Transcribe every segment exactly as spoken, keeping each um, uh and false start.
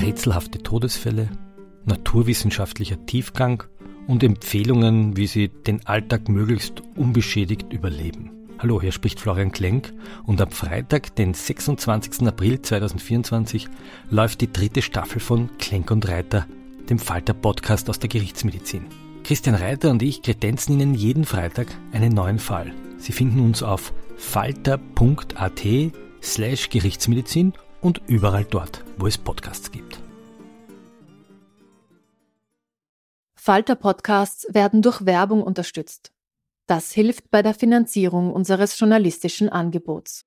rätselhafte Todesfälle, naturwissenschaftlicher Tiefgang und Empfehlungen, wie Sie den Alltag möglichst unbeschädigt überleben. Hallo, hier spricht Florian Klenk und am Freitag, den sechsundzwanzigsten April zweitausendvierundzwanzig, läuft die dritte Staffel von Klenk und Reiter, dem Falter-Podcast aus der Gerichtsmedizin. Christian Reiter und ich kredenzen Ihnen jeden Freitag einen neuen Fall. Sie finden uns auf falter.at slash Gerichtsmedizin und überall dort, wo es Podcasts gibt. Falter-Podcasts werden durch Werbung unterstützt. Das hilft bei der Finanzierung unseres journalistischen Angebots.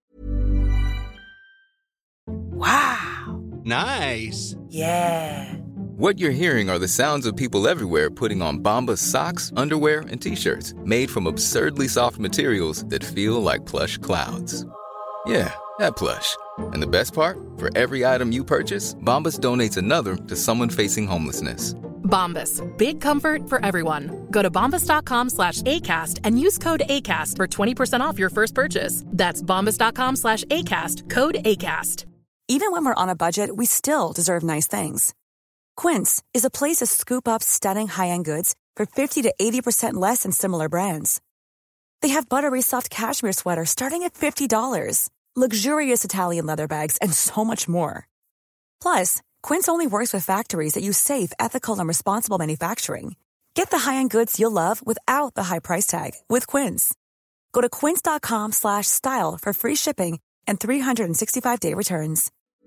Wow! Nice! Yeah! What you're hearing are the sounds of people everywhere putting on Bombas socks, underwear, and T-shirts made from absurdly soft materials that feel like plush clouds. Yeah, that plush. And the best part? For every item you purchase, Bombas donates another to someone facing homelessness. Bombas. Big comfort for everyone. Go to bombas.com slash ACAST and use code ACAST for twenty percent off your first purchase. That's bombas.com slash ACAST. Code ACAST. Even when we're on a budget, we still deserve nice things. Quince is a place to scoop up stunning high-end goods for fifty to eighty percent less than similar brands. They have buttery soft cashmere sweaters starting at fifty dollars, luxurious Italian leather bags, and so much more. Plus, Quince only works with factories that use safe, ethical, and responsible manufacturing. Get the high-end goods you'll love without the high price tag with Quince. Go to quince.com slash style for free shipping and three sixty-five day returns.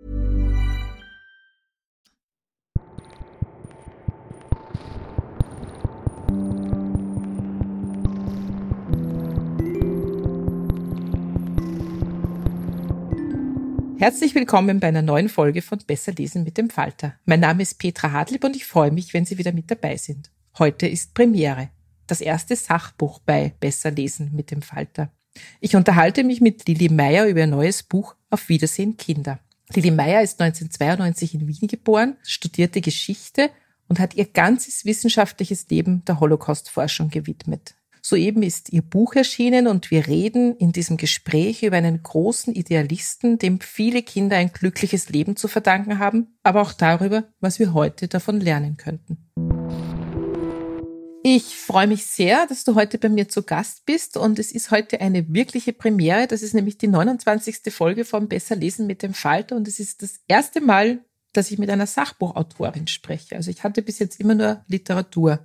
Herzlich willkommen bei einer neuen Folge von Besser lesen mit dem Falter. Mein Name ist Petra Hartlieb und ich freue mich, wenn Sie wieder mit dabei sind. Heute ist Premiere, das erste Sachbuch bei Besser lesen mit dem Falter. Ich unterhalte mich mit Lili Meyer über ihr neues Buch Auf Wiedersehen Kinder. Lili Meyer ist neunzehnhundertzweiundneunzig in Wien geboren, studierte Geschichte und hat ihr ganzes wissenschaftliches Leben der Holocaust-Forschung gewidmet. Soeben ist ihr Buch erschienen und wir reden in diesem Gespräch über einen großen Idealisten, dem viele Kinder ein glückliches Leben zu verdanken haben, aber auch darüber, was wir heute davon lernen könnten. Ich freue mich sehr, dass du heute bei mir zu Gast bist und es ist heute eine wirkliche Premiere. Das ist nämlich die neunundzwanzigste Folge von Besser lesen mit dem Falter und es ist das erste Mal, dass ich mit einer Sachbuchautorin spreche. Also ich hatte bis jetzt immer nur Literatur.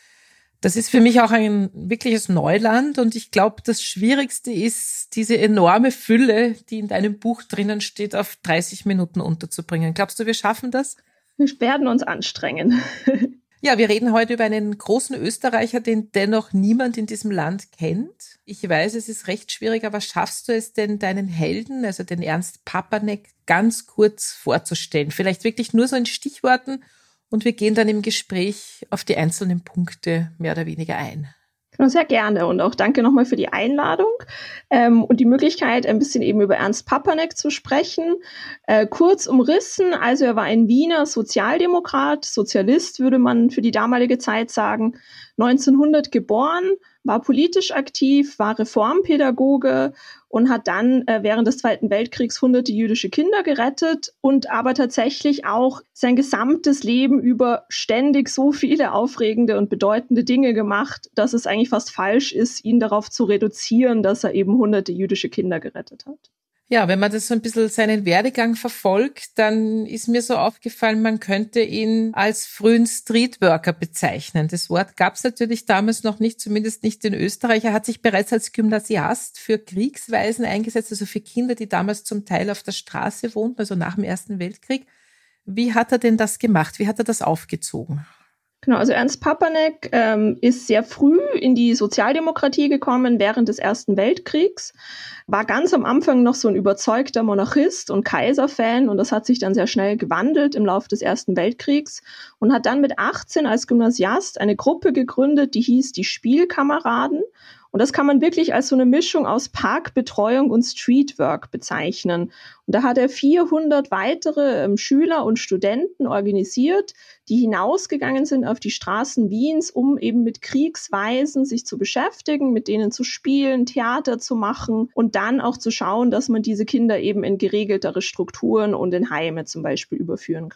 Das ist für mich auch ein wirkliches Neuland und ich glaube, das Schwierigste ist, diese enorme Fülle, die in deinem Buch drinnen steht, auf dreißig Minuten unterzubringen. Glaubst du, wir schaffen das? Wir werden uns anstrengen. Ja, wir reden heute über einen großen Österreicher, den dennoch niemand in diesem Land kennt. Ich weiß, es ist recht schwierig, aber schaffst du es denn, deinen Helden, also den Ernst Papanek, ganz kurz vorzustellen? Vielleicht wirklich nur so in Stichworten? Und wir gehen dann im Gespräch auf die einzelnen Punkte mehr oder weniger ein. Genau, sehr gerne und auch danke nochmal für die Einladung ähm, und die Möglichkeit, ein bisschen eben über Ernst Papanek zu sprechen. Äh, kurz umrissen, also er war ein Wiener Sozialdemokrat, Sozialist würde man für die damalige Zeit sagen, neunzehnhundert geboren, war politisch aktiv, war Reformpädagoge und hat dann äh, während des Zweiten Weltkriegs hunderte jüdische Kinder gerettet und aber tatsächlich auch sein gesamtes Leben über ständig so viele aufregende und bedeutende Dinge gemacht, dass es eigentlich fast falsch ist, ihn darauf zu reduzieren, dass er eben hunderte jüdische Kinder gerettet hat. Ja, wenn man das so ein bisschen seinen Werdegang verfolgt, dann ist mir so aufgefallen, man könnte ihn als frühen Streetworker bezeichnen. Das Wort gab es natürlich damals noch nicht, zumindest nicht in Österreich. Er hat sich bereits als Gymnasiast für Kriegswaisen eingesetzt, also für Kinder, die damals zum Teil auf der Straße wohnten, also nach dem Ersten Weltkrieg. Wie hat er denn das gemacht? Wie hat er das aufgezogen? Genau, also Ernst Papanek ähm, ist sehr früh in die Sozialdemokratie gekommen während des Ersten Weltkriegs, war ganz am Anfang noch so ein überzeugter Monarchist und Kaiserfan und das hat sich dann sehr schnell gewandelt im Laufe des Ersten Weltkriegs und hat dann mit achtzehn als Gymnasiast eine Gruppe gegründet, die hieß die Spielkameraden. Und das kann man wirklich als so eine Mischung aus Parkbetreuung und Streetwork bezeichnen. Und da hat er vierhundert weitere ähm, Schüler und Studenten organisiert, die hinausgegangen sind auf die Straßen Wiens, um eben mit Kriegswaisen sich zu beschäftigen, mit denen zu spielen, Theater zu machen und dann auch zu schauen, dass man diese Kinder eben in geregeltere Strukturen und in Heime zum Beispiel überführen kann.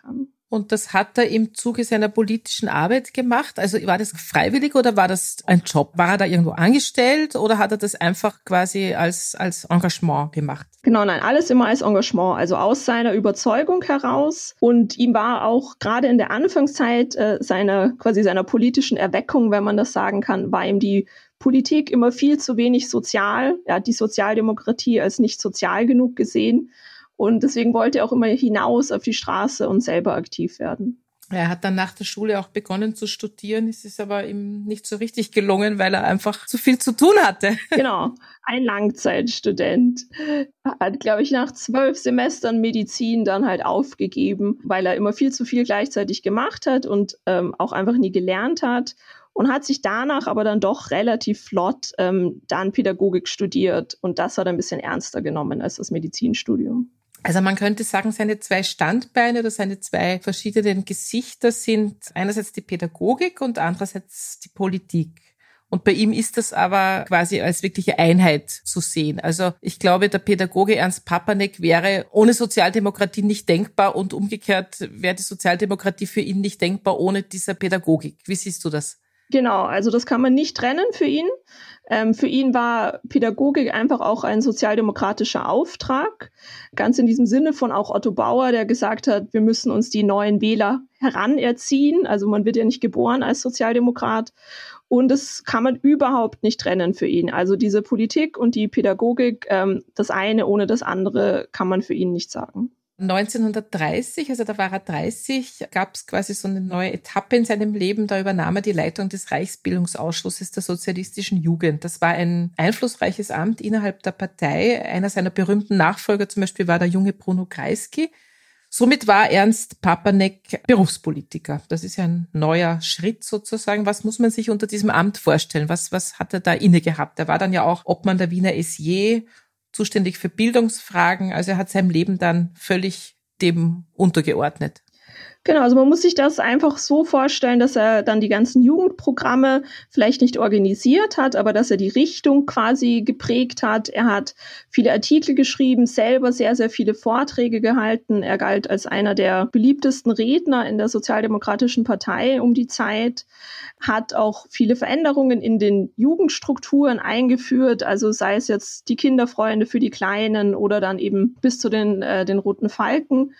Und das hat er im Zuge seiner politischen Arbeit gemacht. Also war das freiwillig oder war das ein Job? War er da irgendwo angestellt oder hat er das einfach quasi als, als Engagement gemacht? Genau, nein, alles immer als Engagement, also aus seiner Überzeugung heraus. Und ihm war auch gerade in der Anfangszeit äh, seiner, quasi seiner politischen Erweckung, wenn man das sagen kann, war ihm die Politik immer viel zu wenig sozial. Er hat die Sozialdemokratie als nicht sozial genug gesehen. Und deswegen wollte er auch immer hinaus auf die Straße und selber aktiv werden. Er hat dann nach der Schule auch begonnen zu studieren. Es ist aber ihm nicht so richtig gelungen, weil er einfach zu viel zu tun hatte. Genau, ein Langzeitstudent. Hat, glaube ich, nach zwölf Semestern Medizin dann halt aufgegeben, weil er immer viel zu viel gleichzeitig gemacht hat und ähm, auch einfach nie gelernt hat. Und hat sich danach aber dann doch relativ flott ähm, dann Pädagogik studiert. Und das hat er ein bisschen ernster genommen als das Medizinstudium. Also man könnte sagen, seine zwei Standbeine oder seine zwei verschiedenen Gesichter sind einerseits die Pädagogik und andererseits die Politik. Und bei ihm ist das aber quasi als wirkliche Einheit zu sehen. Also ich glaube, der Pädagoge Ernst Papanek wäre ohne Sozialdemokratie nicht denkbar und umgekehrt wäre die Sozialdemokratie für ihn nicht denkbar ohne dieser Pädagogik. Wie siehst du das? Genau, also das kann man nicht trennen für ihn. Ähm, für ihn war Pädagogik einfach auch ein sozialdemokratischer Auftrag. Ganz in diesem Sinne von auch Otto Bauer, der gesagt hat, wir müssen uns die neuen Wähler heranerziehen. Also man wird ja nicht geboren als Sozialdemokrat. Und das kann man überhaupt nicht trennen für ihn. Also diese Politik und die Pädagogik, ähm, das eine ohne das andere kann man für ihn nicht sagen. neunzehnhundertdreißig, also da war er dreißig, gab es quasi so eine neue Etappe in seinem Leben. Da übernahm er die Leitung des Reichsbildungsausschusses der sozialistischen Jugend. Das war ein einflussreiches Amt innerhalb der Partei. Einer seiner berühmten Nachfolger zum Beispiel war der junge Bruno Kreisky. Somit war Ernst Papanek Berufspolitiker. Das ist ja ein neuer Schritt sozusagen. Was muss man sich unter diesem Amt vorstellen? Was, was hat er da inne gehabt? Er war dann ja auch Obmann der Wiener S J, zuständig für Bildungsfragen. Also er hat sein Leben dann völlig dem untergeordnet. Genau, also man muss sich das einfach so vorstellen, dass er dann die ganzen Jugendprogramme vielleicht nicht organisiert hat, aber dass er die Richtung quasi geprägt hat. Er hat viele Artikel geschrieben, selber sehr, sehr viele Vorträge gehalten. Er galt als einer der beliebtesten Redner in der Sozialdemokratischen Partei um die Zeit, hat auch viele Veränderungen in den Jugendstrukturen eingeführt, also sei es jetzt die Kinderfreunde für die Kleinen oder dann eben bis zu den, äh, den Roten Falken.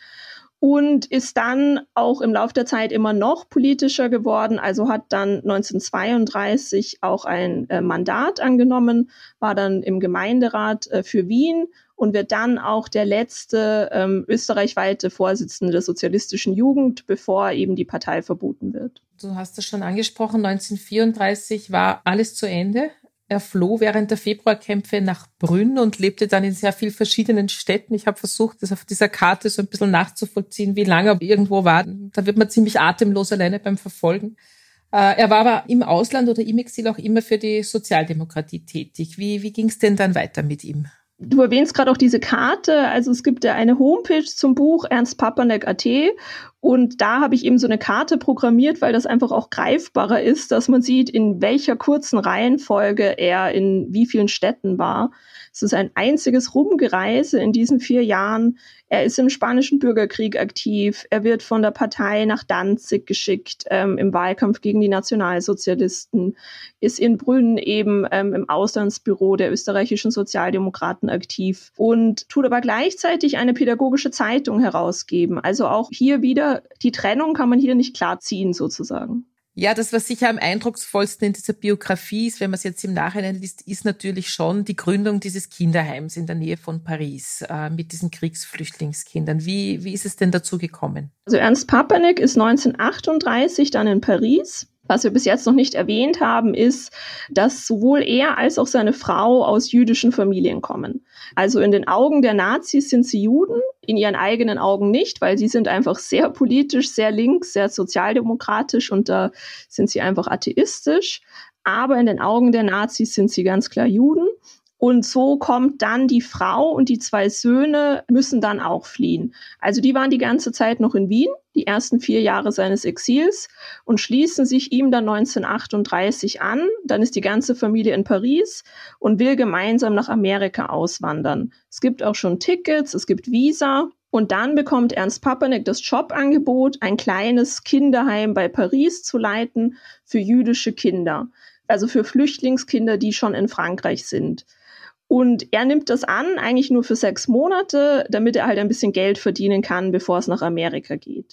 Und ist dann auch im Laufe der Zeit immer noch politischer geworden, also hat dann neunzehnhundertzweiunddreißig auch ein äh, Mandat angenommen, war dann im Gemeinderat äh, für Wien und wird dann auch der letzte ähm, österreichweite Vorsitzende der sozialistischen Jugend, bevor eben die Partei verboten wird. Du hast es schon angesprochen, neunzehnhundertvierunddreißig war alles zu Ende. Er floh während der Februarkämpfe nach Brünn und lebte dann in sehr vielen verschiedenen Städten. Ich habe versucht, das auf dieser Karte so ein bisschen nachzuvollziehen, wie lange er irgendwo war. Da wird man ziemlich atemlos alleine beim Verfolgen. Er war aber im Ausland oder im Exil auch immer für die Sozialdemokratie tätig. Wie, wie ging es denn dann weiter mit ihm? Du erwähnst gerade auch diese Karte, also es gibt ja eine Homepage zum Buch ernst papanek punkt a t und da habe ich eben so eine Karte programmiert, weil das einfach auch greifbarer ist, dass man sieht, in welcher kurzen Reihenfolge er in wie vielen Städten war. Es ist ein einziges Rumgereise in diesen vier Jahren. Er ist im Spanischen Bürgerkrieg aktiv. Er wird von der Partei nach Danzig geschickt, ähm, im Wahlkampf gegen die Nationalsozialisten, ist in Brünn eben ähm, im Auslandsbüro der österreichischen Sozialdemokraten aktiv und tut aber gleichzeitig eine pädagogische Zeitung herausgeben. Also auch hier wieder, die Trennung kann man hier nicht klar ziehen sozusagen. Ja, das, was sicher am eindrucksvollsten in dieser Biografie ist, wenn man es jetzt im Nachhinein liest, ist natürlich schon die Gründung dieses Kinderheims in der Nähe von Paris äh, mit diesen Kriegsflüchtlingskindern. Wie, wie ist es denn dazu gekommen? Also Ernst Papanek ist neunzehnhundertachtunddreißig dann in Paris. Was wir bis jetzt noch nicht erwähnt haben, ist, dass sowohl er als auch seine Frau aus jüdischen Familien kommen. Also in den Augen der Nazis sind sie Juden, in ihren eigenen Augen nicht, weil sie sind einfach sehr politisch, sehr links, sehr sozialdemokratisch und da sind sie einfach atheistisch. Aber in den Augen der Nazis sind sie ganz klar Juden. Und so kommt dann die Frau und die zwei Söhne müssen dann auch fliehen. Also die waren die ganze Zeit noch in Wien, die ersten vier Jahre seines Exils, und schließen sich ihm dann neunzehnhundertachtunddreißig an. Dann ist die ganze Familie in Paris und will gemeinsam nach Amerika auswandern. Es gibt auch schon Tickets, es gibt Visa. Und dann bekommt Ernst Papanek das Jobangebot, ein kleines Kinderheim bei Paris zu leiten für jüdische Kinder. Also für Flüchtlingskinder, die schon in Frankreich sind. Und er nimmt das an, eigentlich nur für sechs Monate, damit er halt ein bisschen Geld verdienen kann, bevor es nach Amerika geht.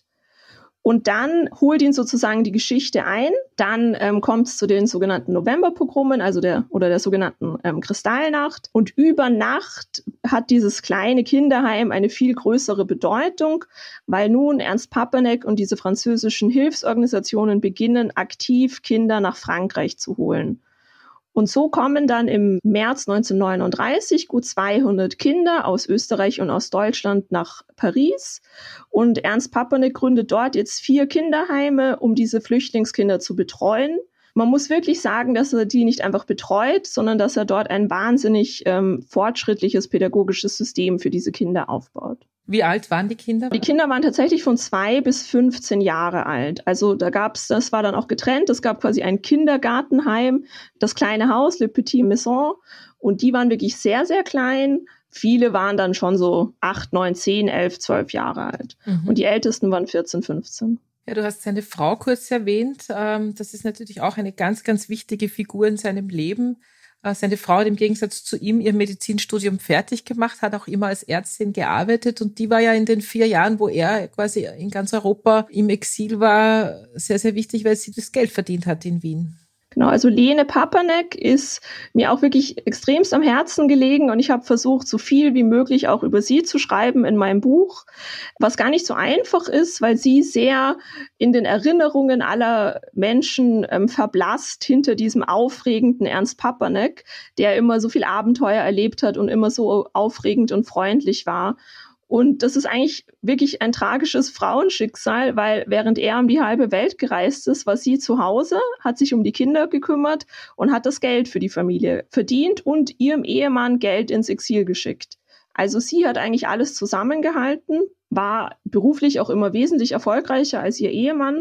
Und dann holt ihn sozusagen die Geschichte ein. Dann ähm, kommt es zu den sogenannten Novemberpogromen, also der oder der sogenannten ähm, Kristallnacht. Und über Nacht hat dieses kleine Kinderheim eine viel größere Bedeutung, weil nun Ernst Papanek und diese französischen Hilfsorganisationen beginnen, aktiv Kinder nach Frankreich zu holen. Und so kommen dann im März neunzehnhundertneununddreißig gut zweihundert Kinder aus Österreich und aus Deutschland nach Paris. Und Ernst Papanek gründet dort jetzt vier Kinderheime, um diese Flüchtlingskinder zu betreuen. Man muss wirklich sagen, dass er die nicht einfach betreut, sondern dass er dort ein wahnsinnig ähm, fortschrittliches pädagogisches System für diese Kinder aufbaut. Wie alt waren die Kinder? Die Kinder waren tatsächlich von zwei bis fünfzehn Jahre alt. Also da gab's, das war dann auch getrennt. Es gab quasi ein Kindergartenheim, das kleine Haus, Le Petit Maison. Und die waren wirklich sehr, sehr klein. Viele waren dann schon so acht, neun, zehn, elf, zwölf Jahre alt. Mhm. Und die Ältesten waren vierzehn, fünfzehn. Ja, du hast seine Frau kurz erwähnt. Das ist natürlich auch eine ganz, ganz wichtige Figur in seinem Leben. Seine Frau hat im Gegensatz zu ihm ihr Medizinstudium fertig gemacht, hat auch immer als Ärztin gearbeitet, und die war ja in den vier Jahren, wo er quasi in ganz Europa im Exil war, sehr, sehr wichtig, weil sie das Geld verdient hat in Wien. Genau, also Lene Papanek ist mir auch wirklich extremst am Herzen gelegen, und ich habe versucht, so viel wie möglich auch über sie zu schreiben in meinem Buch, was gar nicht so einfach ist, weil sie sehr in den Erinnerungen aller Menschen ähm, verblasst hinter diesem aufregenden Ernst Papanek, der immer so viel Abenteuer erlebt hat und immer so aufregend und freundlich war. Und das ist eigentlich wirklich ein tragisches Frauenschicksal, weil während er um die halbe Welt gereist ist, war sie zu Hause, hat sich um die Kinder gekümmert und hat das Geld für die Familie verdient und ihrem Ehemann Geld ins Exil geschickt. Also sie hat eigentlich alles zusammengehalten, war beruflich auch immer wesentlich erfolgreicher als ihr Ehemann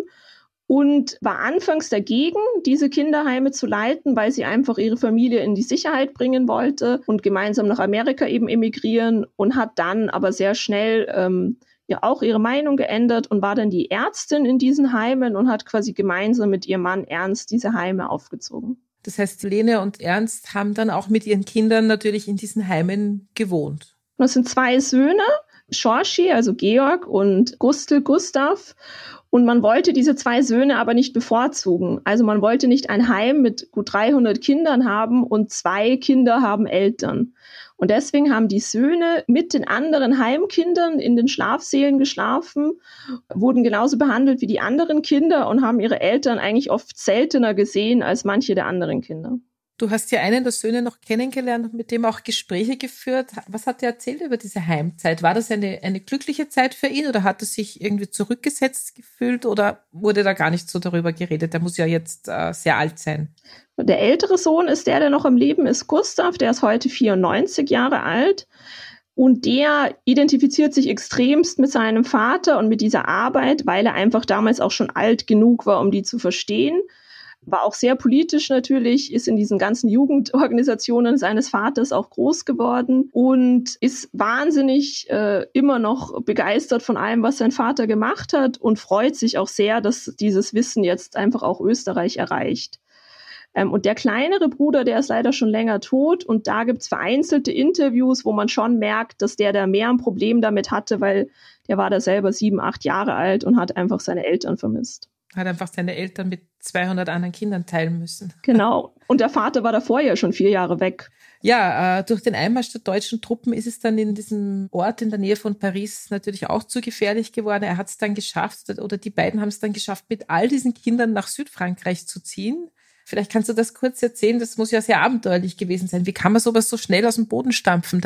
und war anfangs dagegen, diese Kinderheime zu leiten, weil sie einfach ihre Familie in die Sicherheit bringen wollte und gemeinsam nach Amerika eben emigrieren, und hat dann aber sehr schnell ähm, ja auch ihre Meinung geändert und war dann die Ärztin in diesen Heimen und hat quasi gemeinsam mit ihrem Mann Ernst diese Heime aufgezogen. Das heißt, Lene und Ernst haben dann auch mit ihren Kindern natürlich in diesen Heimen gewohnt. Das sind zwei Söhne, Schorschi, also Georg, und Gustl, Gustav. Und man wollte diese zwei Söhne aber nicht bevorzugen. Also man wollte nicht ein Heim mit gut dreihundert Kindern haben und zwei Kinder haben Eltern. Und deswegen haben die Söhne mit den anderen Heimkindern in den Schlafsälen geschlafen, wurden genauso behandelt wie die anderen Kinder und haben ihre Eltern eigentlich oft seltener gesehen als manche der anderen Kinder. Du hast ja einen der Söhne noch kennengelernt und mit dem auch Gespräche geführt. Was hat er erzählt über diese Heimzeit? War das eine, eine glückliche Zeit für ihn oder hat er sich irgendwie zurückgesetzt gefühlt oder wurde da gar nicht so darüber geredet? Der muss ja jetzt äh, sehr alt sein. Der ältere Sohn ist der, der noch am Leben ist, Gustav. Der ist heute vierundneunzig Jahre alt. Und der identifiziert sich extremst mit seinem Vater und mit dieser Arbeit, weil er einfach damals auch schon alt genug war, um die zu verstehen. War auch sehr politisch natürlich, ist in diesen ganzen Jugendorganisationen seines Vaters auch groß geworden und ist wahnsinnig äh, immer noch begeistert von allem, was sein Vater gemacht hat, und freut sich auch sehr, dass dieses Wissen jetzt einfach auch Österreich erreicht. Ähm, und der kleinere Bruder, der ist leider schon länger tot, und da gibt's vereinzelte Interviews, wo man schon merkt, dass der da mehr ein Problem damit hatte, weil der war da selber sieben, acht Jahre alt und hat einfach seine Eltern vermisst. Hat einfach seine Eltern mit zweihundert anderen Kindern teilen müssen. Genau. Und der Vater war davor ja schon vier Jahre weg. Ja, äh, durch den Einmarsch der deutschen Truppen ist es dann in diesem Ort in der Nähe von Paris natürlich auch zu gefährlich geworden. Er hat es dann geschafft, oder die beiden haben es dann geschafft, mit all diesen Kindern nach Südfrankreich zu ziehen. Vielleicht kannst du das kurz erzählen, das muss ja sehr abenteuerlich gewesen sein. Wie kann man sowas so schnell aus dem Boden stampfen dann?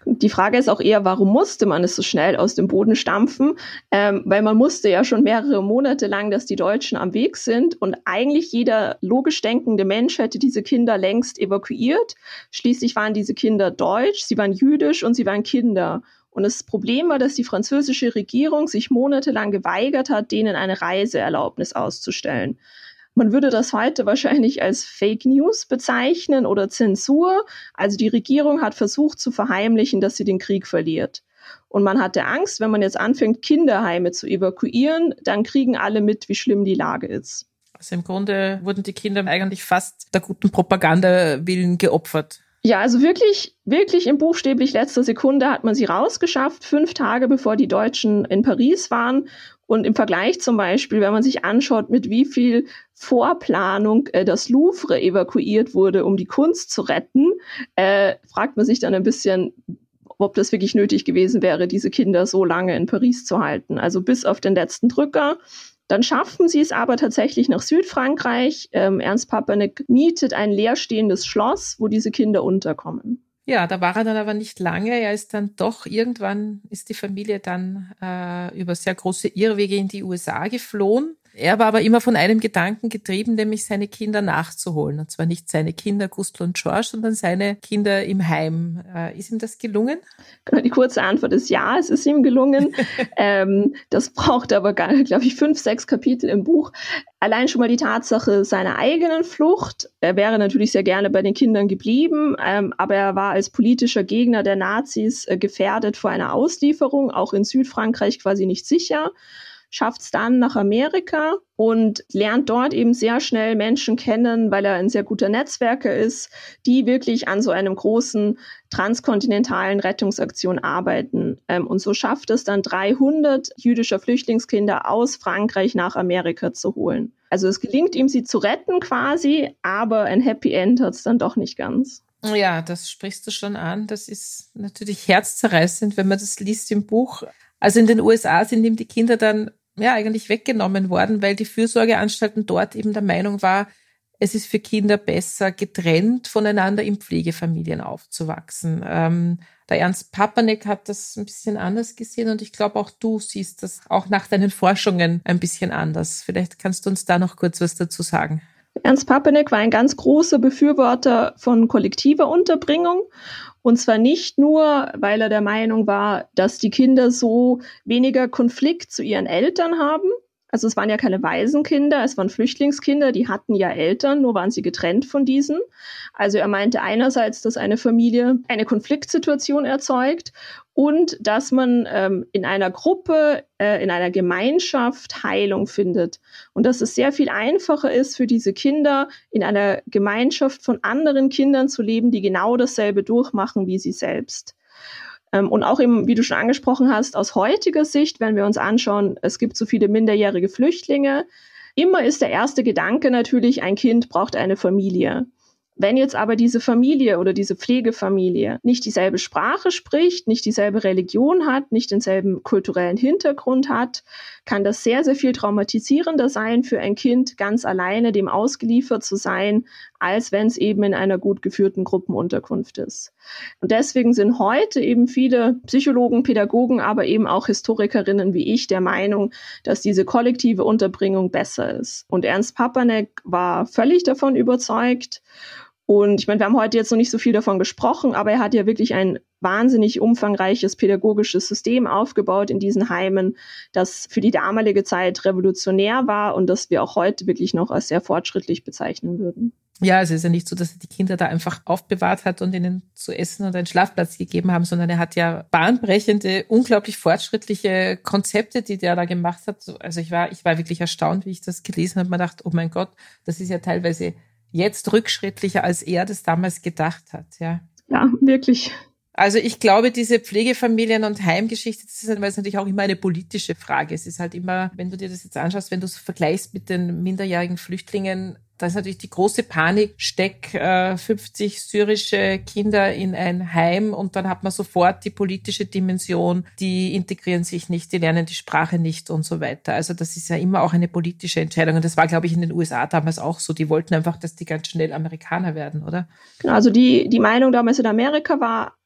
Die Frage ist auch eher, warum musste man es so schnell aus dem Boden stampfen? Ähm, weil man musste ja schon mehrere Monate lang, dass die Deutschen am Weg sind und eigentlich jeder logisch denkende Mensch hätte diese Kinder längst evakuiert. Schließlich waren diese Kinder deutsch, sie waren jüdisch und sie waren Kinder. Und das Problem war, dass die französische Regierung sich monatelang geweigert hat, denen eine Reiseerlaubnis auszustellen. Man würde das heute wahrscheinlich als Fake News bezeichnen oder Zensur. Also die Regierung hat versucht zu verheimlichen, dass sie den Krieg verliert. Und man hatte Angst, wenn man jetzt anfängt, Kinderheime zu evakuieren, dann kriegen alle mit, wie schlimm die Lage ist. Also im Grunde wurden die Kinder eigentlich fast der guten Propaganda willen geopfert. Ja, also wirklich, wirklich in buchstäblich letzter Sekunde hat man sie rausgeschafft, fünf Tage bevor die Deutschen in Paris waren. Und im Vergleich zum Beispiel, wenn man sich anschaut, mit wie viel Vorplanung äh, das Louvre evakuiert wurde, um die Kunst zu retten, äh, fragt man sich dann ein bisschen, ob das wirklich nötig gewesen wäre, diese Kinder so lange in Paris zu halten. Also bis auf den letzten Drücker. Dann schaffen sie es aber tatsächlich nach Südfrankreich. Ähm, Ernst Papanek mietet ein leerstehendes Schloss, wo diese Kinder unterkommen. Ja, da war er dann aber nicht lange. Er ist dann doch, irgendwann ist die Familie dann äh, über sehr große Irrwege in die U S A geflohen. Er war aber immer von einem Gedanken getrieben, nämlich seine Kinder nachzuholen. Und zwar nicht seine Kinder, Gustl und George, sondern seine Kinder im Heim. Äh, ist ihm das gelungen? Die kurze Antwort ist ja, es ist ihm gelungen. ähm, das braucht aber, glaube ich, fünf, sechs Kapitel im Buch. Allein schon mal die Tatsache seiner eigenen Flucht. Er wäre natürlich sehr gerne bei den Kindern geblieben, ähm, aber er war als politischer Gegner der Nazis äh, gefährdet vor einer Auslieferung, auch in Südfrankreich quasi nicht sicher. Schafft es dann nach Amerika und lernt dort eben sehr schnell Menschen kennen, weil er ein sehr guter Netzwerker ist, die wirklich an so einem großen transkontinentalen Rettungsaktion arbeiten. Ähm, und so schafft es dann dreihundert jüdischer Flüchtlingskinder aus Frankreich nach Amerika zu holen. Also es gelingt ihm, sie zu retten quasi, aber ein Happy End hat es dann doch nicht ganz. Ja, das sprichst du schon an. Das ist natürlich herzzerreißend, wenn man das liest im Buch. Also in den U S A sind ihm die Kinder dann ja eigentlich weggenommen worden, weil die Fürsorgeanstalten dort eben der Meinung war, es ist für Kinder besser, getrennt voneinander in Pflegefamilien aufzuwachsen. Ähm, der Ernst Papanek hat das ein bisschen anders gesehen und ich glaube auch du siehst das auch nach deinen Forschungen ein bisschen anders. Vielleicht kannst du uns da noch kurz was dazu sagen. Ernst Papanek war ein ganz großer Befürworter von kollektiver Unterbringung. Und zwar nicht nur, weil er der Meinung war, dass die Kinder so weniger Konflikt zu ihren Eltern haben. Also es waren ja keine Waisenkinder, es waren Flüchtlingskinder, die hatten ja Eltern, nur waren sie getrennt von diesen. Also er meinte einerseits, dass eine Familie eine Konfliktsituation erzeugt und dass man ähm, in einer Gruppe, äh, in einer Gemeinschaft Heilung findet. Und dass es sehr viel einfacher ist für diese Kinder, in einer Gemeinschaft von anderen Kindern zu leben, die genau dasselbe durchmachen wie sie selbst. Und auch eben, wie du schon angesprochen hast, aus heutiger Sicht, wenn wir uns anschauen, es gibt so viele minderjährige Flüchtlinge, immer ist der erste Gedanke natürlich, ein Kind braucht eine Familie. Wenn jetzt aber diese Familie oder diese Pflegefamilie nicht dieselbe Sprache spricht, nicht dieselbe Religion hat, nicht denselben kulturellen Hintergrund hat, kann das sehr, sehr viel traumatisierender sein für ein Kind, ganz alleine dem ausgeliefert zu sein, als wenn es eben in einer gut geführten Gruppenunterkunft ist. Und deswegen sind heute eben viele Psychologen, Pädagogen, aber eben auch Historikerinnen wie ich der Meinung, dass diese kollektive Unterbringung besser ist. Und Ernst Papanek war völlig davon überzeugt. Und ich meine, wir haben heute jetzt noch nicht so viel davon gesprochen, aber er hat ja wirklich ein wahnsinnig umfangreiches pädagogisches System aufgebaut in diesen Heimen, das für die damalige Zeit revolutionär war und das wir auch heute wirklich noch als sehr fortschrittlich bezeichnen würden. Ja, also es ist ja nicht so, dass er die Kinder da einfach aufbewahrt hat und ihnen zu essen und einen Schlafplatz gegeben haben, sondern er hat ja bahnbrechende, unglaublich fortschrittliche Konzepte, die der da gemacht hat. Also ich war, ich war wirklich erstaunt, wie ich das gelesen habe. Man dachte, oh mein Gott, das ist ja teilweise jetzt rückschrittlicher, als er das damals gedacht hat. Ja, ja, wirklich. Also ich glaube, diese Pflegefamilien- und Heimgeschichte, das ist natürlich auch immer eine politische Frage. Es ist halt immer, wenn du dir das jetzt anschaust, wenn du es vergleichst mit den minderjährigen Flüchtlingen, da ist natürlich die große Panik, steck äh, fünfzig syrische Kinder in ein Heim und dann hat man sofort die politische Dimension, die integrieren sich nicht, die lernen die Sprache nicht und so weiter. Also das ist ja immer auch eine politische Entscheidung und das war, glaube ich, in den U S A damals auch so. Die wollten einfach, dass die ganz schnell Amerikaner werden, oder? Genau, also die, die Meinung damals in Amerika war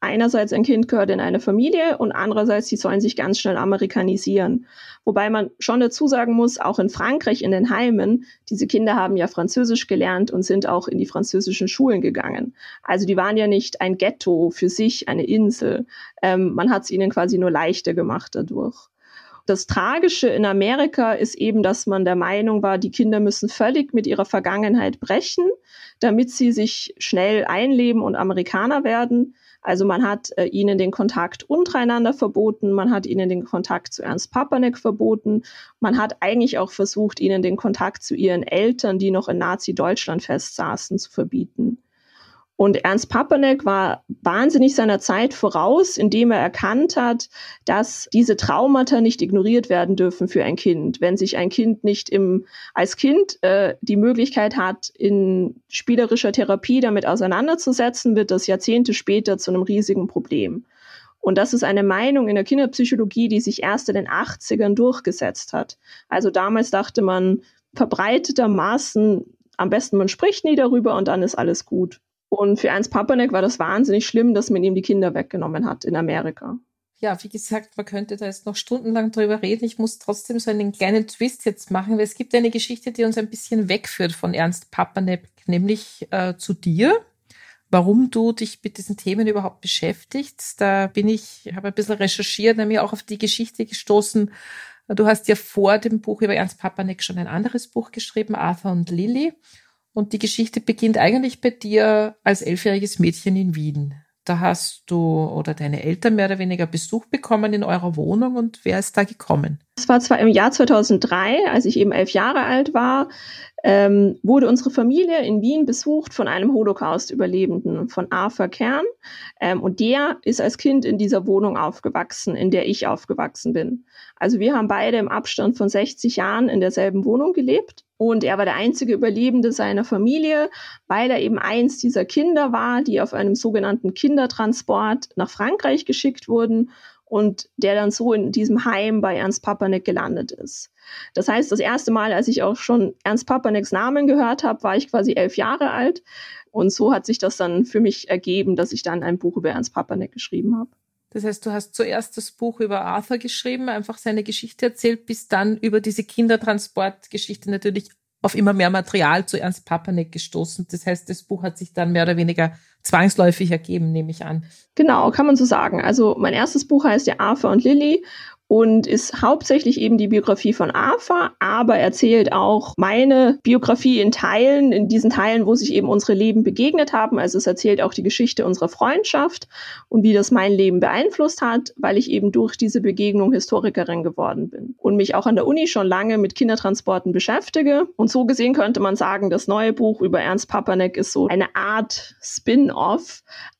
einerseits ein Kind gehört in eine Familie und andererseits, die sollen sich ganz schnell amerikanisieren. Wobei man schon dazu sagen muss, auch in Frankreich in den Heimen, diese Kinder haben ja Französisch gelernt und sind auch in die französischen Schulen gegangen. Also die waren ja nicht ein Ghetto für sich, eine Insel. Ähm, man hat es ihnen quasi nur leichter gemacht dadurch. Das Tragische in Amerika ist eben, dass man der Meinung war, die Kinder müssen völlig mit ihrer Vergangenheit brechen, damit sie sich schnell einleben und Amerikaner werden. Also man hat äh, ihnen den Kontakt untereinander verboten, man hat ihnen den Kontakt zu Ernst Papanek verboten, man hat eigentlich auch versucht, ihnen den Kontakt zu ihren Eltern, die noch in Nazi-Deutschland festsaßen, zu verbieten. Und Ernst Papanek war wahnsinnig seiner Zeit voraus, indem er erkannt hat, dass diese Traumata nicht ignoriert werden dürfen für ein Kind. Wenn sich ein Kind nicht im, als Kind äh, die Möglichkeit hat, in spielerischer Therapie damit auseinanderzusetzen, wird das Jahrzehnte später zu einem riesigen Problem. Und das ist eine Meinung in der Kinderpsychologie, die sich erst in den achtzigern durchgesetzt hat. Also damals dachte man verbreitetermaßen, am besten man spricht nie darüber und dann ist alles gut. Und für Ernst Papanek war das wahnsinnig schlimm, dass man ihm die Kinder weggenommen hat in Amerika. Ja, wie gesagt, man könnte da jetzt noch stundenlang drüber reden. Ich muss trotzdem so einen kleinen Twist jetzt machen, weil es gibt eine Geschichte, die uns ein bisschen wegführt von Ernst Papanek, nämlich äh, zu dir. Warum du dich mit diesen Themen überhaupt beschäftigst. Da bin ich, habe ein bisschen recherchiert, nämlich auch auf die Geschichte gestoßen. Du hast ja vor dem Buch über Ernst Papanek schon ein anderes Buch geschrieben, Arthur und Lilly. Und die Geschichte beginnt eigentlich bei dir als elfjähriges Mädchen in Wien. Da hast du oder deine Eltern mehr oder weniger Besuch bekommen in eurer Wohnung. Und wer ist da gekommen? Es war zwar im Jahr zweitausenddrei, als ich eben elf Jahre alt war, ähm, wurde unsere Familie in Wien besucht von einem Holocaust-Überlebenden, von Arthur Kern. Ähm, und der ist als Kind in dieser Wohnung aufgewachsen, in der ich aufgewachsen bin. Also wir haben beide im Abstand von sechzig Jahren in derselben Wohnung gelebt. Und er war der einzige Überlebende seiner Familie, weil er eben eins dieser Kinder war, die auf einem sogenannten Kindertransport nach Frankreich geschickt wurden und der dann so in diesem Heim bei Ernst Papanek gelandet ist. Das heißt, das erste Mal, als ich auch schon Ernst Papaneks Namen gehört habe, war ich quasi elf Jahre alt. Und so hat sich das dann für mich ergeben, dass ich dann ein Buch über Ernst Papanek geschrieben habe. Das heißt, du hast zuerst das Buch über Arthur geschrieben, einfach seine Geschichte erzählt, bis dann über diese Kindertransportgeschichte natürlich auf immer mehr Material zu Ernst Papanek gestoßen. Das heißt, das Buch hat sich dann mehr oder weniger zwangsläufig ergeben, nehme ich an. Genau, kann man so sagen. Also mein erstes Buch heißt ja Arthur und Lilly und ist hauptsächlich eben die Biografie von Arthur, aber erzählt auch meine Biografie in Teilen, in diesen Teilen, wo sich eben unsere Leben begegnet haben. Also es erzählt auch die Geschichte unserer Freundschaft und wie das mein Leben beeinflusst hat, weil ich eben durch diese Begegnung Historikerin geworden bin und mich auch an der Uni schon lange mit Kindertransporten beschäftige. Und so gesehen könnte man sagen, das neue Buch über Ernst Papanek ist so eine Art Spin-off.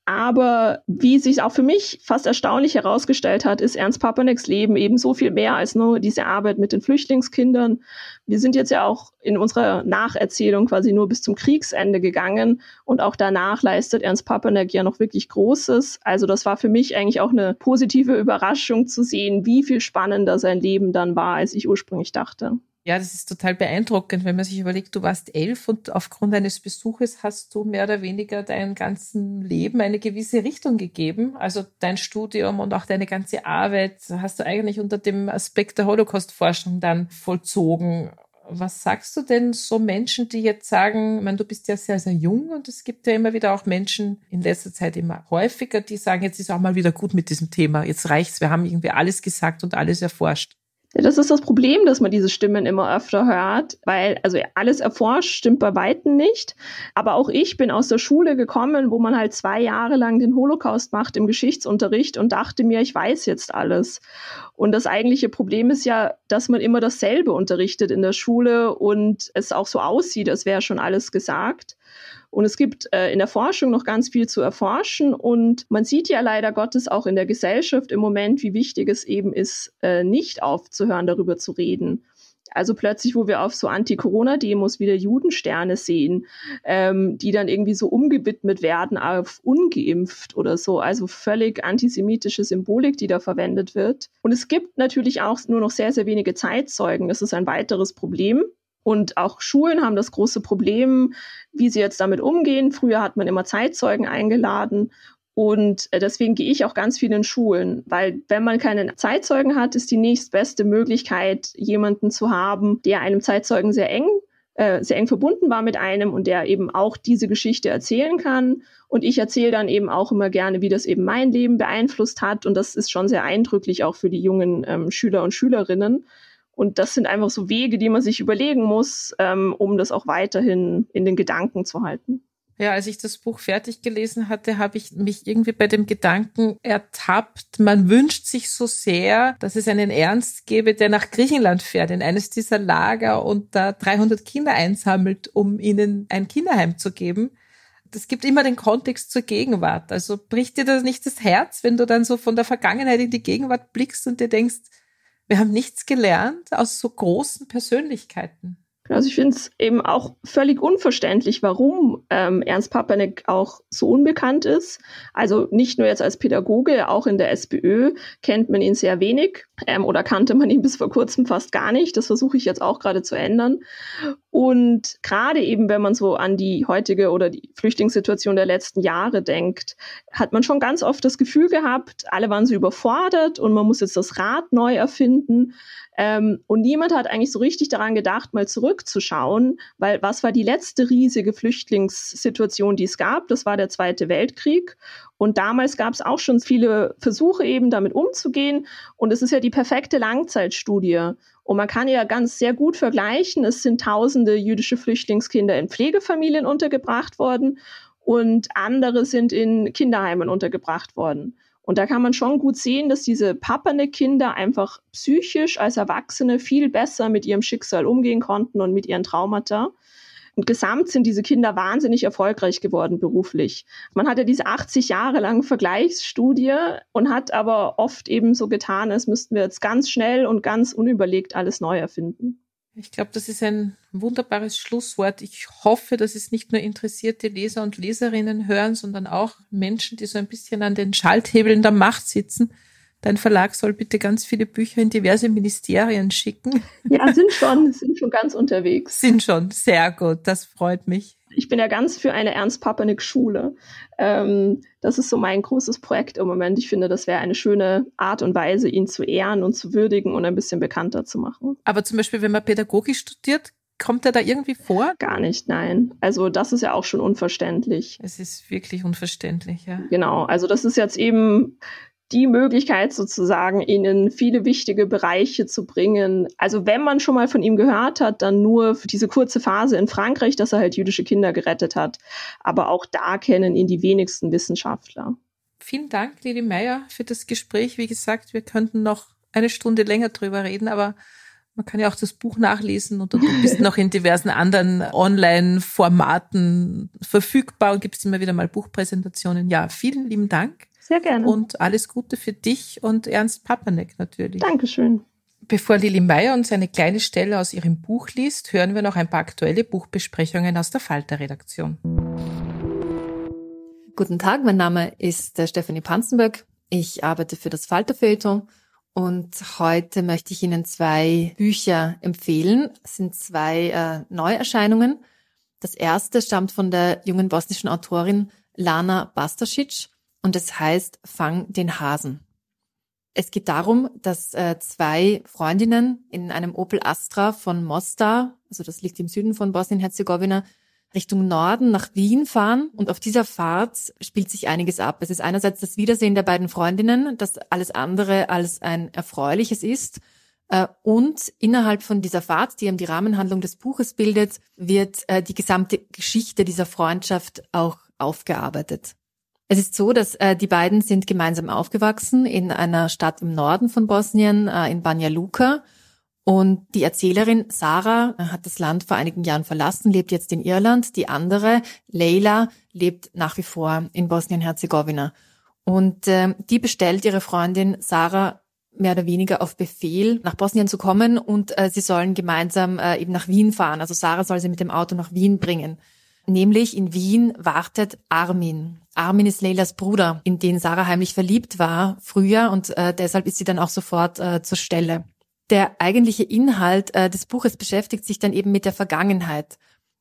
Aber wie sich auch für mich fast erstaunlich herausgestellt hat, ist Ernst Papaneks Leben eben so viel mehr als nur diese Arbeit mit den Flüchtlingskindern. Wir sind jetzt ja auch in unserer Nacherzählung quasi nur bis zum Kriegsende gegangen und auch danach leistet Ernst Papanek ja noch wirklich Großes. Also das war für mich eigentlich auch eine positive Überraschung zu sehen, wie viel spannender sein Leben dann war, als ich ursprünglich dachte. Ja, das ist total beeindruckend, wenn man sich überlegt, du warst elf und aufgrund eines Besuches hast du mehr oder weniger deinem ganzen Leben eine gewisse Richtung gegeben. Also dein Studium und auch deine ganze Arbeit hast du eigentlich unter dem Aspekt der Holocaust-Forschung dann vollzogen. Was sagst du denn so Menschen, die jetzt sagen, ich meine, du bist ja sehr, sehr jung und es gibt ja immer wieder auch Menschen, in letzter Zeit immer häufiger, die sagen, jetzt ist auch mal wieder gut mit diesem Thema, jetzt reicht's, wir haben irgendwie alles gesagt und alles erforscht. Ja, das ist das Problem, dass man diese Stimmen immer öfter hört, weil also alles erforscht stimmt bei Weitem nicht. Aber auch ich bin aus der Schule gekommen, wo man halt zwei Jahre lang den Holocaust macht im Geschichtsunterricht und dachte mir, ich weiß jetzt alles. Und das eigentliche Problem ist ja, dass man immer dasselbe unterrichtet in der Schule und es auch so aussieht, als wäre schon alles gesagt. Und es gibt äh, in der Forschung noch ganz viel zu erforschen und man sieht ja leider Gottes auch in der Gesellschaft im Moment, wie wichtig es eben ist, äh, nicht aufzuhören, darüber zu reden. Also plötzlich, wo wir auf so Anti-Corona-Demos wieder Judensterne sehen, ähm, die dann irgendwie so umgewidmet werden auf ungeimpft oder so, also völlig antisemitische Symbolik, die da verwendet wird. Und es gibt natürlich auch nur noch sehr, sehr wenige Zeitzeugen. Das ist ein weiteres Problem. Und auch Schulen haben das große Problem, wie sie jetzt damit umgehen. Früher hat man immer Zeitzeugen eingeladen Und deswegen gehe ich auch ganz viel in Schulen, weil wenn man keinen Zeitzeugen hat, ist die nächstbeste Möglichkeit, jemanden zu haben, der einem Zeitzeugen sehr eng, äh, sehr eng verbunden war mit einem und der eben auch diese Geschichte erzählen kann. Und ich erzähle dann eben auch immer gerne, wie das eben mein Leben beeinflusst hat. Und das ist schon sehr eindrücklich auch für die jungen ähm, Schüler und Schülerinnen. Und das sind einfach so Wege, die man sich überlegen muss, ähm, um das auch weiterhin in den Gedanken zu halten. Ja, als ich das Buch fertig gelesen hatte, habe ich mich irgendwie bei dem Gedanken ertappt, man wünscht sich so sehr, dass es einen Ernst gäbe, der nach Griechenland fährt, in eines dieser Lager und da dreihundert Kinder einsammelt, um ihnen ein Kinderheim zu geben. Das gibt immer den Kontext zur Gegenwart. Also bricht dir das nicht das Herz, wenn du dann so von der Vergangenheit in die Gegenwart blickst und dir denkst, wir haben nichts gelernt aus so großen Persönlichkeiten. Also ich finde es eben auch völlig unverständlich, warum ähm, Ernst Papanek auch so unbekannt ist. Also nicht nur jetzt als Pädagoge, auch in der SPÖ kennt man ihn sehr wenig ähm, oder kannte man ihn bis vor kurzem fast gar nicht. Das versuche ich jetzt auch gerade zu ändern. Und gerade eben, wenn man so an die heutige oder die Flüchtlingssituation der letzten Jahre denkt, hat man schon ganz oft das Gefühl gehabt, alle waren so überfordert und man muss jetzt das Rad neu erfinden. Ähm, und niemand hat eigentlich so richtig daran gedacht, mal zurückzuschauen, weil was war die letzte riesige Flüchtlingssituation, die es gab? Das war der Zweite Weltkrieg. Und damals gab es auch schon viele Versuche eben damit umzugehen. Und es ist ja die perfekte Langzeitstudie. Und man kann ja ganz sehr gut vergleichen. Es sind tausende jüdische Flüchtlingskinder in Pflegefamilien untergebracht worden und andere sind in Kinderheimen untergebracht worden. Und da kann man schon gut sehen, dass diese Papanek-Kinder einfach psychisch als Erwachsene viel besser mit ihrem Schicksal umgehen konnten und mit ihren Traumata. Und gesamt sind diese Kinder wahnsinnig erfolgreich geworden beruflich. Man hat ja diese achtzig Jahre lange Vergleichsstudie und hat aber oft eben so getan, als müssten wir jetzt ganz schnell und ganz unüberlegt alles neu erfinden. Ich glaube, das ist ein wunderbares Schlusswort. Ich hoffe, dass es nicht nur interessierte Leser und Leserinnen hören, sondern auch Menschen, die so ein bisschen an den Schalthebeln der Macht sitzen. Dein Verlag soll bitte ganz viele Bücher in diverse Ministerien schicken. Ja, sind schon, sind schon ganz unterwegs. Sind schon, sehr gut, das freut mich. Ich bin ja ganz für eine Ernst Papanek-Schule. Ähm, das ist so mein großes Projekt im Moment. Ich finde, das wäre eine schöne Art und Weise, ihn zu ehren und zu würdigen und ein bisschen bekannter zu machen. Aber zum Beispiel, wenn man Pädagogik studiert, kommt er da irgendwie vor? Gar nicht, nein. Also das ist ja auch schon unverständlich. Es ist wirklich unverständlich, ja. Genau, also das ist jetzt eben die Möglichkeit sozusagen, ihn in viele wichtige Bereiche zu bringen. Also wenn man schon mal von ihm gehört hat, dann nur für diese kurze Phase in Frankreich, dass er halt jüdische Kinder gerettet hat. Aber auch da kennen ihn die wenigsten Wissenschaftler. Vielen Dank, Lili Meyer, für das Gespräch. Wie gesagt, wir könnten noch eine Stunde länger drüber reden, aber man kann ja auch das Buch nachlesen und du bist noch in diversen anderen Online-Formaten verfügbar und gibst immer wieder mal Buchpräsentationen. Ja, vielen lieben Dank. Sehr gerne. Und alles Gute für dich und Ernst Papanek natürlich. Dankeschön. Bevor Lili Meyer uns eine kleine Stelle aus ihrem Buch liest, hören wir noch ein paar aktuelle Buchbesprechungen aus der Falter-Redaktion. Guten Tag, mein Name ist Stefanie Panzenberg. Ich arbeite für das Falter-Feuilleton und heute möchte ich Ihnen zwei Bücher empfehlen. Es sind zwei äh, Neuerscheinungen. Das erste stammt von der jungen bosnischen Autorin Lana Bastasic. Und es heißt Fang den Hasen. Es geht darum, dass äh, zwei Freundinnen in einem Opel Astra von Mostar, also das liegt im Süden von Bosnien-Herzegowina, Richtung Norden nach Wien fahren. Und auf dieser Fahrt spielt sich einiges ab. Es ist einerseits das Wiedersehen der beiden Freundinnen, das alles andere als ein erfreuliches ist. Äh, und innerhalb von dieser Fahrt, die eben die Rahmenhandlung des Buches bildet, wird äh, die gesamte Geschichte dieser Freundschaft auch aufgearbeitet. Es ist so, dass äh, die beiden sind gemeinsam aufgewachsen in einer Stadt im Norden von Bosnien, äh, in Banja Luka. Und die Erzählerin Sarah hat das Land vor einigen Jahren verlassen, lebt jetzt in Irland. Die andere, Leila, lebt nach wie vor in Bosnien-Herzegowina. Und äh, die bestellt ihre Freundin Sarah mehr oder weniger auf Befehl, nach Bosnien zu kommen. Und äh, sie sollen gemeinsam äh, eben nach Wien fahren. Also Sarah soll sie mit dem Auto nach Wien bringen. Nämlich in Wien wartet Armin. Armin ist Leilas Bruder, in den Sarah heimlich verliebt war früher und äh, deshalb ist sie dann auch sofort äh, zur Stelle. Der eigentliche Inhalt äh, des Buches beschäftigt sich dann eben mit der Vergangenheit.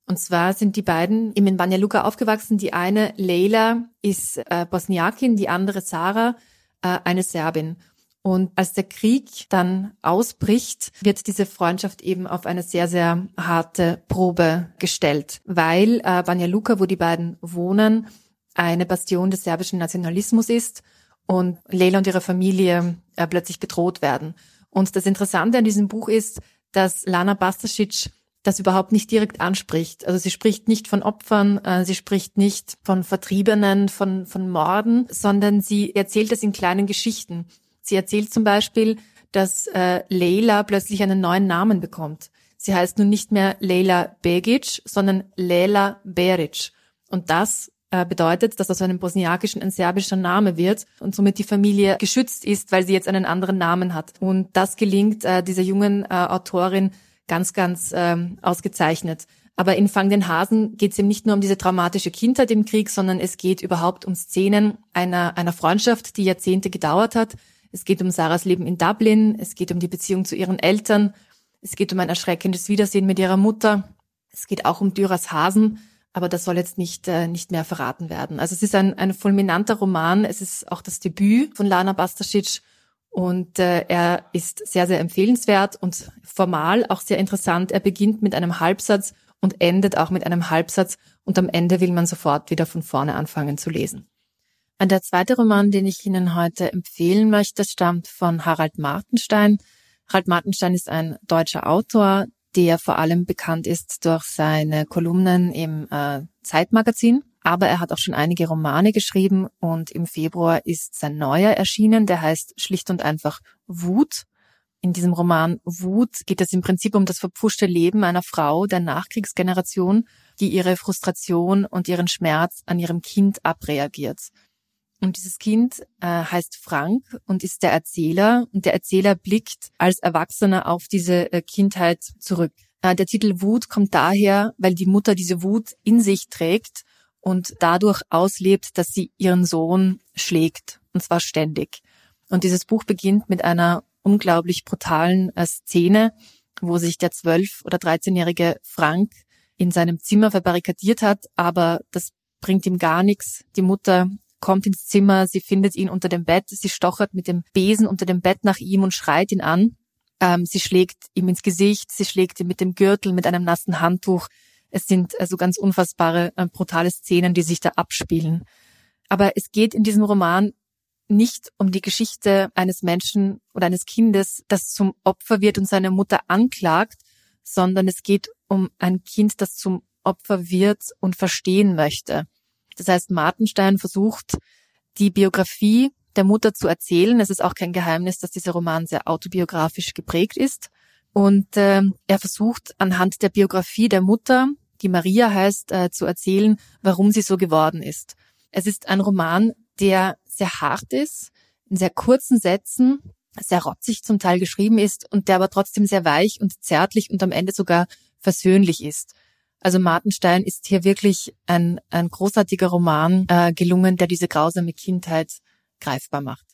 Und zwar sind die beiden in Banja Luka aufgewachsen. Die eine, Leila, ist äh, Bosniakin, die andere, Sarah, äh, eine Serbin. Und als der Krieg dann ausbricht, wird diese Freundschaft eben auf eine sehr, sehr harte Probe gestellt, weil äh, Banja Luka, wo die beiden wohnen, eine Bastion des serbischen Nationalismus ist und Leila und ihre Familie äh, plötzlich bedroht werden. Und das Interessante an diesem Buch ist, dass Lana Bastasic das überhaupt nicht direkt anspricht. Also sie spricht nicht von Opfern, äh, sie spricht nicht von Vertriebenen, von, von Morden, sondern sie erzählt das in kleinen Geschichten. Sie erzählt zum Beispiel, dass äh, Leila plötzlich einen neuen Namen bekommt. Sie heißt nun nicht mehr Leila Begic, sondern Lela Beric. Und das äh, bedeutet, dass aus einem bosniakischen ein serbischer Name wird und somit die Familie geschützt ist, weil sie jetzt einen anderen Namen hat. Und das gelingt äh, dieser jungen äh, Autorin ganz, ganz ähm, ausgezeichnet. Aber in Fang den Hasen geht es eben nicht nur um diese traumatische Kindheit im Krieg, sondern es geht überhaupt um Szenen einer, einer Freundschaft, die Jahrzehnte gedauert hat. Es geht um Sarahs Leben in Dublin, es geht um die Beziehung zu ihren Eltern, es geht um ein erschreckendes Wiedersehen mit ihrer Mutter, es geht auch um Dürers Hasen, aber das soll jetzt nicht äh, nicht mehr verraten werden. Also es ist ein, ein fulminanter Roman, es ist auch das Debüt von Lana Bastasic und äh, er ist sehr, sehr empfehlenswert und formal auch sehr interessant. Er beginnt mit einem Halbsatz und endet auch mit einem Halbsatz und am Ende will man sofort wieder von vorne anfangen zu lesen. Und der zweite Roman, den ich Ihnen heute empfehlen möchte, stammt von Harald Martenstein. Harald Martenstein ist ein deutscher Autor, der vor allem bekannt ist durch seine Kolumnen im äh, Zeitmagazin. Aber er hat auch schon einige Romane geschrieben und im Februar ist sein neuer erschienen, der heißt schlicht und einfach Wut. In diesem Roman Wut geht es im Prinzip um das verpfuschte Leben einer Frau der Nachkriegsgeneration, die ihre Frustration und ihren Schmerz an ihrem Kind abreagiert. Und dieses Kind äh, heißt Frank und ist der Erzähler. Und der Erzähler blickt als Erwachsener auf diese äh, Kindheit zurück. Äh, der Titel Wut kommt daher, weil die Mutter diese Wut in sich trägt und dadurch auslebt, dass sie ihren Sohn schlägt. Und zwar ständig. Und dieses Buch beginnt mit einer unglaublich brutalen äh, Szene, wo sich der zwölf- oder dreizehnjährige Frank in seinem Zimmer verbarrikadiert hat. Aber das bringt ihm gar nichts. Die Mutter kommt ins Zimmer, sie findet ihn unter dem Bett, sie stochert mit dem Besen unter dem Bett nach ihm und schreit ihn an. Ähm, sie schlägt ihm ins Gesicht, sie schlägt ihn mit dem Gürtel, mit einem nassen Handtuch. Es sind also ganz unfassbare, äh, brutale Szenen, die sich da abspielen. Aber es geht in diesem Roman nicht um die Geschichte eines Menschen oder eines Kindes, das zum Opfer wird und seine Mutter anklagt, sondern es geht um ein Kind, das zum Opfer wird und verstehen möchte. Das heißt, Martenstein versucht, die Biografie der Mutter zu erzählen. Es ist auch kein Geheimnis, dass dieser Roman sehr autobiografisch geprägt ist. Und äh, er versucht anhand der Biografie der Mutter, die Maria heißt, äh, zu erzählen, warum sie so geworden ist. Es ist ein Roman, der sehr hart ist, in sehr kurzen Sätzen, sehr rotzig zum Teil geschrieben ist und der aber trotzdem sehr weich und zärtlich und am Ende sogar versöhnlich ist. Also Martenstein ist hier wirklich ein, ein großartiger Roman äh, gelungen, der diese grausame Kindheit greifbar macht.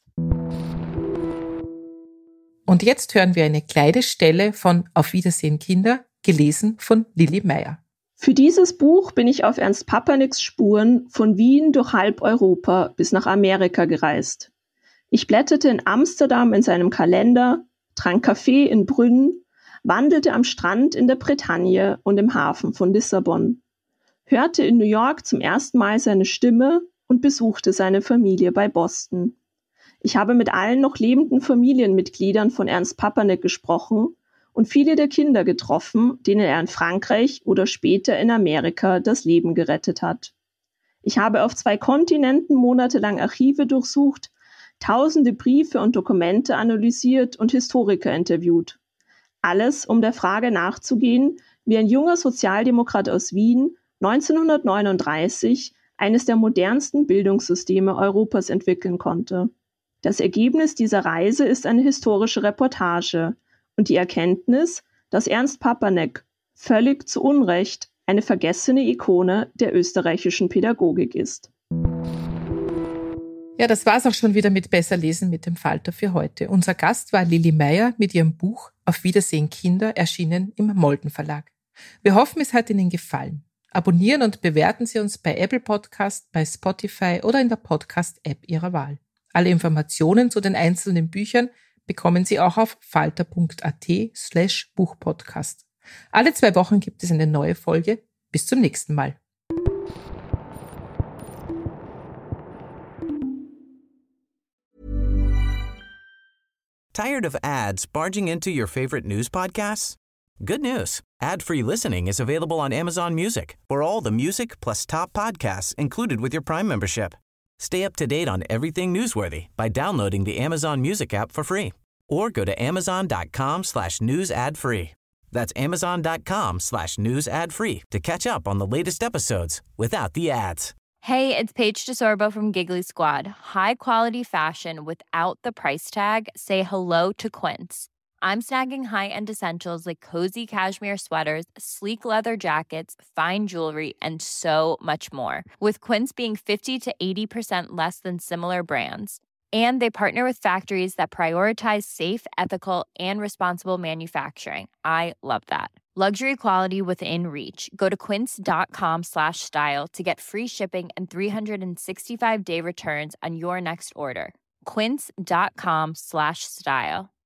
Und jetzt hören wir eine kleine Stelle von Auf Wiedersehen, Kinder, gelesen von Lilli Meyer. Für dieses Buch bin ich auf Ernst Papanicks Spuren von Wien durch halb Europa bis nach Amerika gereist. Ich blätterte in Amsterdam in seinem Kalender, trank Kaffee in Brünn, wandelte am Strand in der Bretagne und im Hafen von Lissabon, hörte in New York zum ersten Mal seine Stimme und besuchte seine Familie bei Boston. Ich habe mit allen noch lebenden Familienmitgliedern von Ernst Papanek gesprochen und viele der Kinder getroffen, denen er in Frankreich oder später in Amerika das Leben gerettet hat. Ich habe auf zwei Kontinenten monatelang Archive durchsucht, tausende Briefe und Dokumente analysiert und Historiker interviewt. Alles, um der Frage nachzugehen, wie ein junger Sozialdemokrat aus Wien neunzehnhundertneununddreißig eines der modernsten Bildungssysteme Europas entwickeln konnte. Das Ergebnis dieser Reise ist eine historische Reportage und die Erkenntnis, dass Ernst Papanek völlig zu Unrecht eine vergessene Ikone der österreichischen Pädagogik ist. Ja, das war's auch schon wieder mit Besser lesen mit dem Falter für heute. Unser Gast war Lilli Meyer mit ihrem Buch Auf Wiedersehen, Kinder, erschienen im Molden Verlag. Wir hoffen, es hat Ihnen gefallen. Abonnieren und bewerten Sie uns bei Apple Podcast, bei Spotify oder in der Podcast-App Ihrer Wahl. Alle Informationen zu den einzelnen Büchern bekommen Sie auch auf falter.at slash Buchpodcast. Alle zwei Wochen gibt es eine neue Folge. Bis zum nächsten Mal. Tired of ads barging into your favorite news podcasts? Good news. Ad-free listening is available on Amazon Music for all the music plus top podcasts included with your Prime membership. Stay up to date on everything newsworthy by downloading the Amazon Music app for free or go to amazon.com slash news ad free. That's amazon.com slash news ad free to catch up on the latest episodes without the ads. Hey, it's Paige DeSorbo from Giggly Squad. High quality fashion without the price tag. Say hello to Quince. I'm snagging high-end essentials like cozy cashmere sweaters, sleek leather jackets, fine jewelry, and so much more. With Quince being fifty to eighty percent less than similar brands. And they partner with factories that prioritize safe, ethical, and responsible manufacturing. I love that. Luxury quality within reach. Go to quince.com slash style to get free shipping and three sixty-five day returns on your next order. Quince.com slash style.